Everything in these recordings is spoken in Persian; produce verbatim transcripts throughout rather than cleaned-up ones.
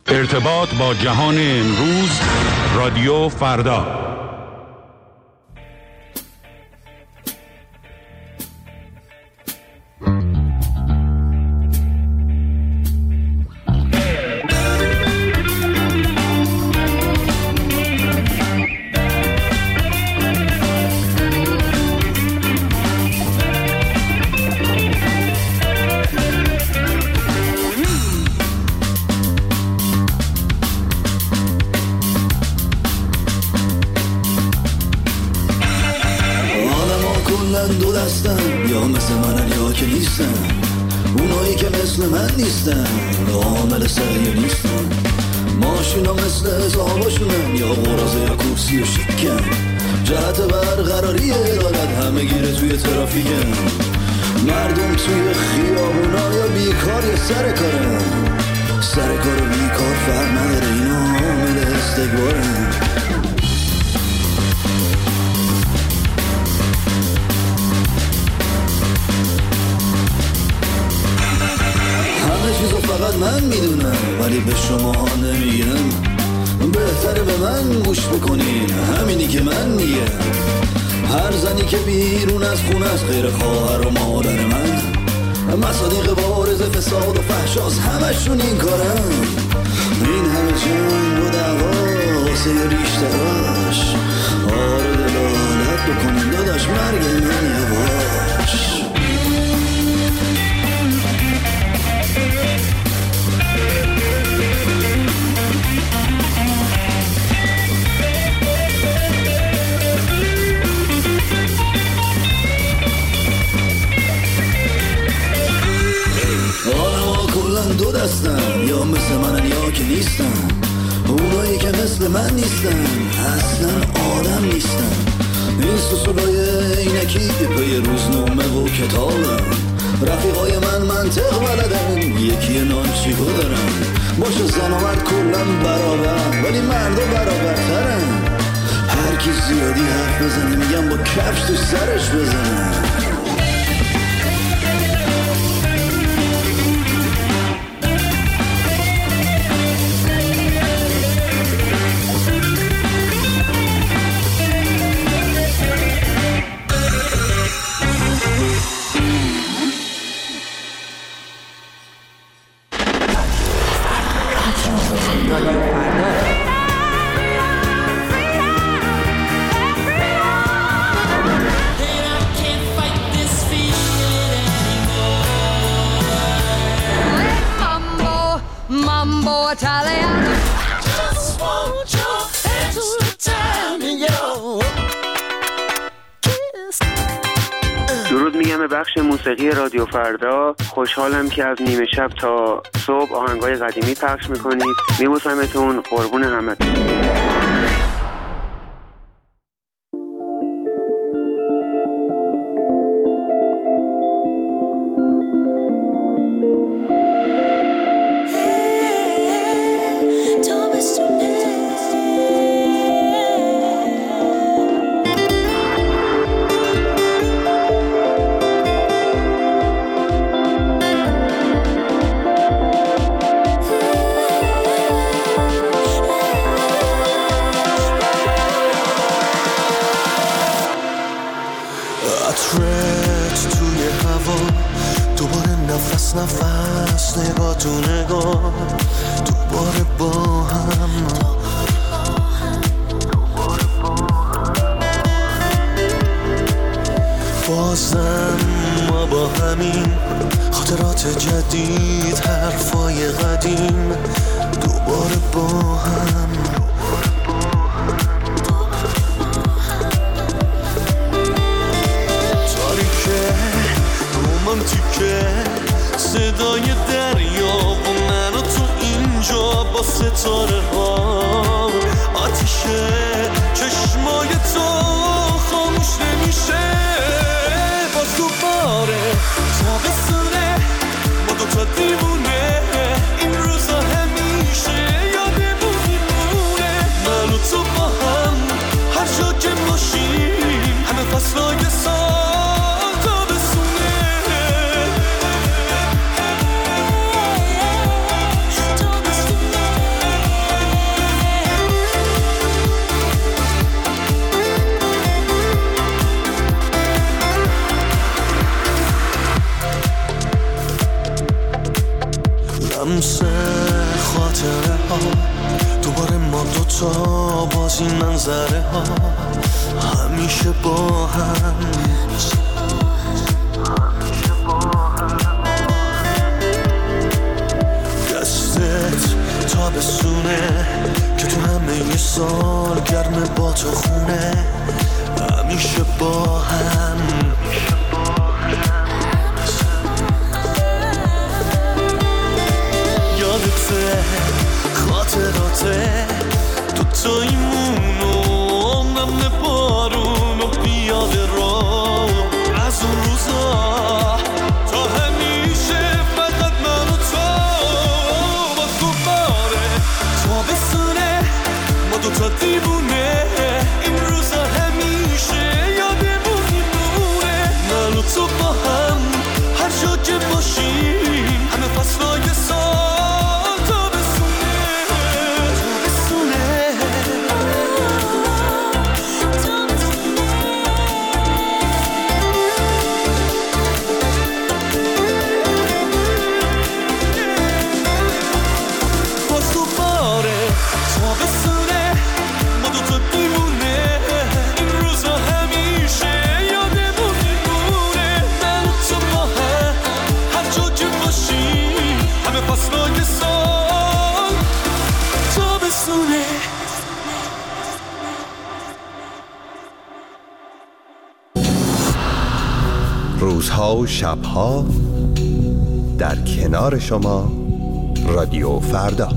ارتباط با جهان امروز، رادیو فردا. دو دستن یا مثل منن یا که نیستن، اونایی که مثل من نیستن عامل سریع نیستن. ماشینا مثل حساباشونن یا غرازه یا کرسی و شکن، جهت برقراری عدالت همه گیره توی ترافیکن. مردم توی خیابونا یا بیکار یا سر کارن، سر کار و بیکار فرق نداره، اینا عامل استکبارن. چیزو فقط من میدونم ولی به شما نمیگم، بهتره به من گوش بکنین همینی که من میگم. هر زنی که بیرون از خونه از غیر خواهر و مادر من، مصادیق بارز فساد و فحشاست همشون این کارن. این همه جنگ و دعوا واسه ریشتراش، آره دلالت بکنین داداش مرگ من یواش. دو دستن یا مثل منن یا که نیستن، اونایی که مثل من نیستن اصلا آدم نیستن. این سوسولای اینکی پی روزنامه و کتابن، رفیقای من منطق بلدن یکی نانچیکو دارن. باشه زن و مرد کلن برابر ولی مردا برابرترن. هر کی زیادی حرف بزنه میگم با کفش تو سرش بزنه. درود میگم به بخش موسیقی رادیو فردا. خوشحالم که از نیمه شب تا صبح آهنگای قدیمی پخش میکنید. میبوسمتون، قربون همتون. نفس نگاه تو نگاه دوباره با هم، بازم ما با همین خاطرات جدید، حرفای قدیم دوباره با هم. تاریکه رومانتیکه صدای دریا و من و تو اینجا با ستاره ها، آتیشه چشمای تو خاموش نمیشه. باز دوباره تابستونه با دوتا دیوونه، این روزا همیشه یادمون میمونه. من و تو با هم هر جا که باشیم، همه فصلای سال لمس خاطره ها، دوباره ما دوتا بازی منظره ها، همیشه با هم دستت تابستونه که تو همه یه سال گرمه با تو خونه، همیشه با هم یادته خاطراته دوتاییمون و نم بارون و پیاده رو از اون روزا تا همیشه فقط من و تو با دوباره تابستونه ما دوتا دیوونه این روزا همیشه یادمون میمونه من و تو با هم هر جا که باشیم همه فصلای سال تابستونه تابستونه باز دوباره تابستونه ما دوتا دیوونه این روزا همیشه یادمون میمونه من و تو با هم هر جا که باشیم همه فصلای سال تابستونه. روزها و شبها در کنار شما رادیو فردا.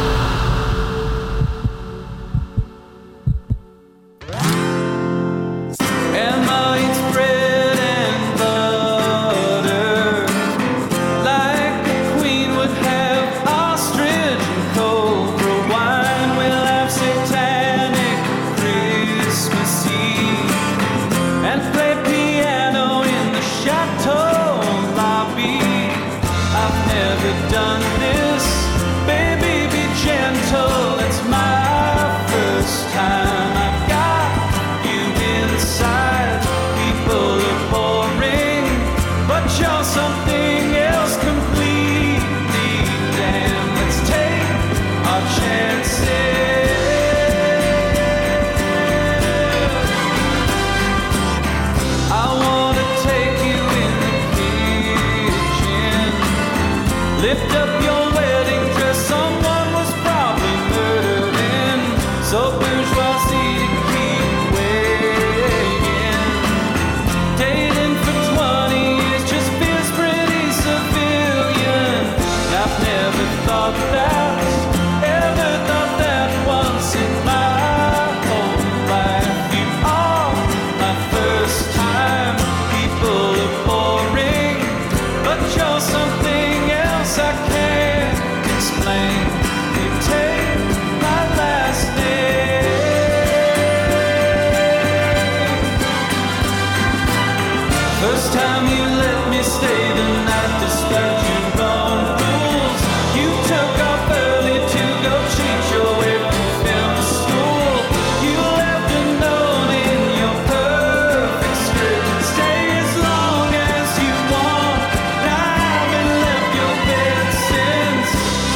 Lift up your wedding dress, someone was probably murdered in. So bourgeoisie to keep weighing. Dating for twenty years just feels pretty civilian. I've never thought that, ever thought that once in my whole life. You are my first time, people are boring, but you're something I can't explain. You take my last name. First time you let me stay the night despite your own rules. You took off early to go cheat your way from film school. You left a note in your perfect script. Stay as long as you want. I haven't left your bed since.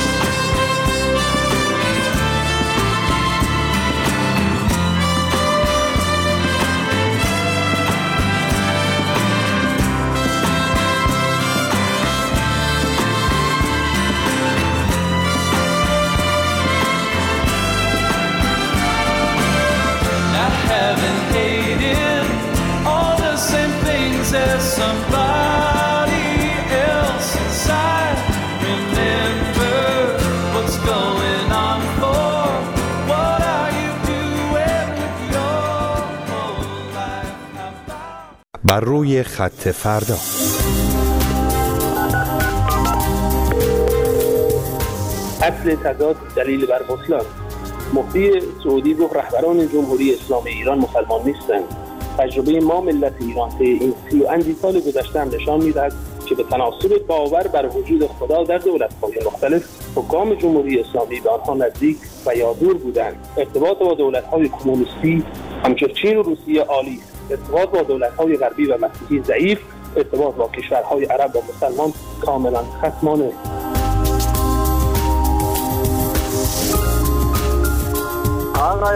I haven't hated all the same things as somebody else inside. Remember what's going on for. What are you doing with your whole life? بر روی خط فردا. اصل تضاد دلیل بر بطلان. مفتی سعودی گفت رهبران جمهوری اسلامی ایران مسلمان نیستند. تجربه ما ملت ایران طی این سی و اندی سال گذشته هم نشان می‌دهد که به تناسب باور بر وجود خدا در دولت‌های مختلف حکام جمهوری اسلامی به آنها نزدیک و یا دور بودند. ارتباط با دولت‌های کمونیستی همچون چین و روسیه عالی است. ارتباط با دولت‌های غربی و مسیحی ضعیف. ارتباط با کشورهای عرب و مسلمان کاملا خصمانه.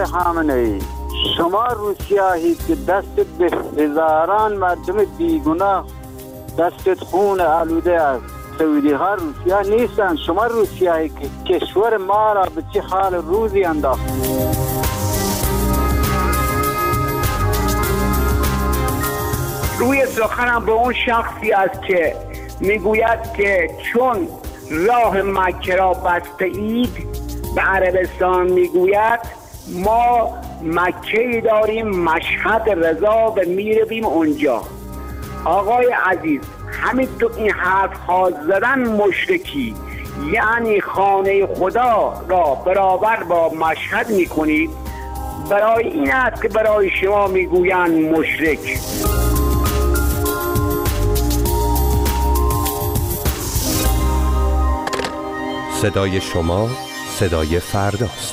خامنه‌ای، شما روسیاهید که دستت به هزاران مردم بیگناه دستت خون آلوده است. سعودی ها روسیا نیستن، شما روسیاهید که کشور ما را به چه حال روزی انداخت. روی سخنم به اون شخصی است که میگوید که چون راه مکه را بسته اید به عربستان، میگوید ما مکه داریم مشهد رضا و میرویم اونجا. آقای عزیز، همین تو این حرف ها زدن مشرکی، یعنی خانه خدا را برابر با مشهد میکنید. برای این است که برای شما میگویند مشرک. صدای شما صدای فرداست.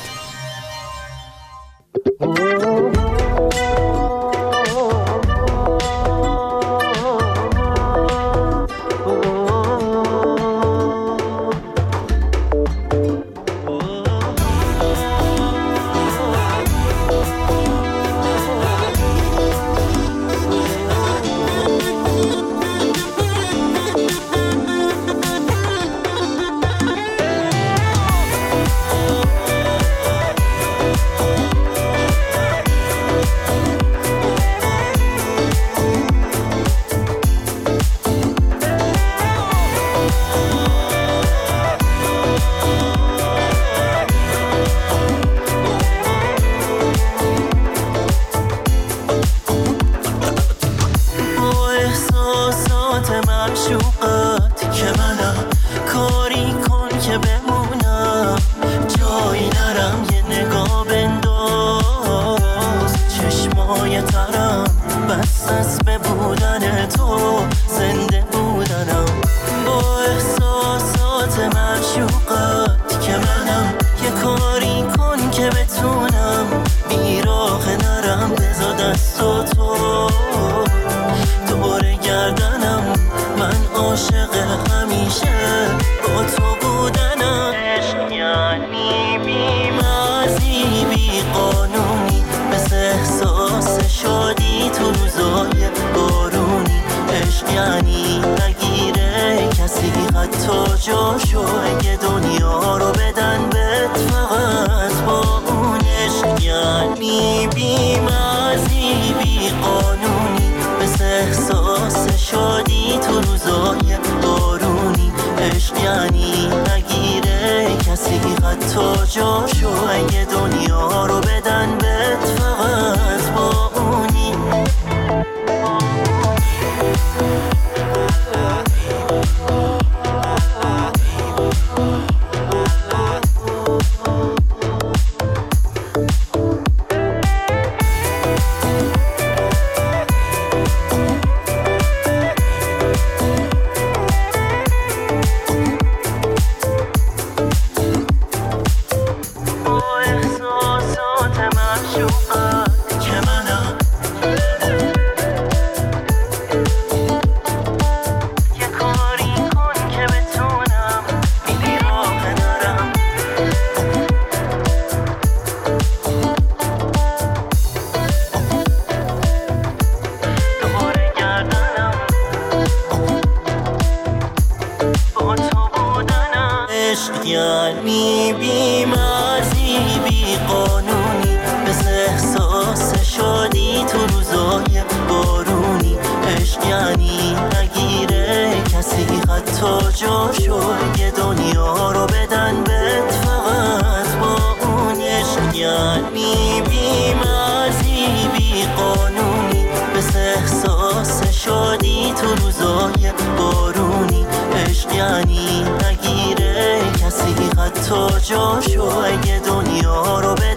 تو جاشو اگه دنیا رو به